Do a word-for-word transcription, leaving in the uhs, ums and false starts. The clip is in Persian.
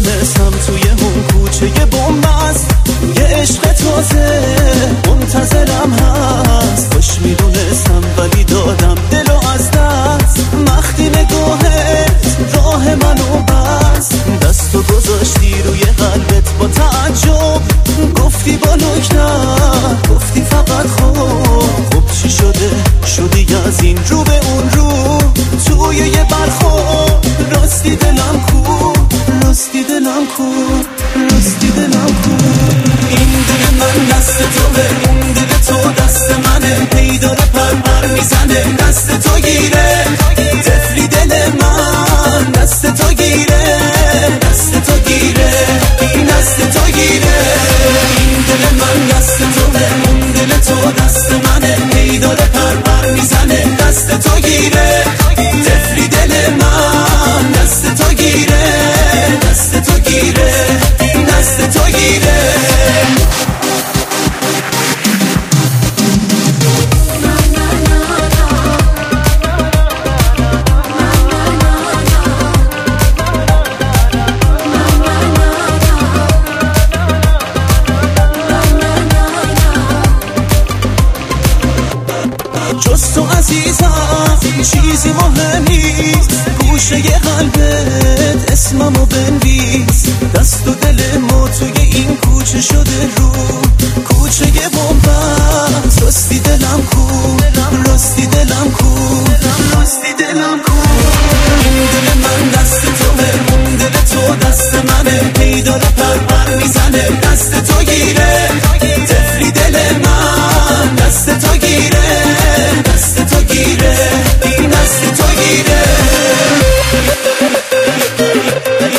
میدونستم توی اون کوچه بومبست یه عشق تازه منتظرم هست. کاش میدونستم ولی دادم دلو از دست. وقتی نگاهت راه منو بست، دستو گذاشتی روی قلبت با تعجب، گفتی با نکته، گفتی فقط خوب. خب چی شده شدی از این رو به اون رو، توی یه برخورد راستی دلم کو، راستی دلم کو، راستی دلم کو. این دل من دست توه، اون دل تو دست منه، هی داره پر پر میزنه. دست تو گیره تفلی دل من، دست تو گیره، دست تو گیره، این دست تو گیره. این دل من دست توه، اون دل تو دست منه، هی داره پر پر میزنه. دست تو گیره تفلی دل من، دست تو گیره، دست تو گیره، دست تو گیره. جز تو عزیزم چیزی مهم نیست، گوشه ی قلبت اسممو بنویس. دست و دل ما توی این کوچه شده رو، کوچه ی بومبست. راستی دلم کو، راستی دلم کو، راستی دلم کو. این دل من دست توه، اون دل تو دست منه، هی داره پر پر میزنه. دست تو گیره تفلی دل من، دست تو گیره، دست تو گیره، این دست تو گیره.